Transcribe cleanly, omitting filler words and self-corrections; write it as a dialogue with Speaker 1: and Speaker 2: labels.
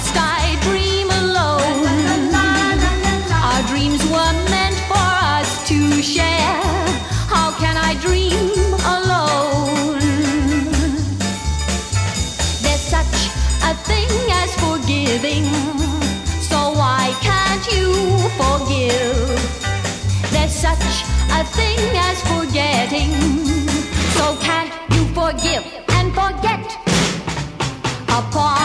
Speaker 1: must I dream alone? Our dreams were meant for us to share. How can I dream alone? There's such a thing as forgiving, so why can't you forgive? There's such a thing as forgetting, so can't you forgive and forget? Upon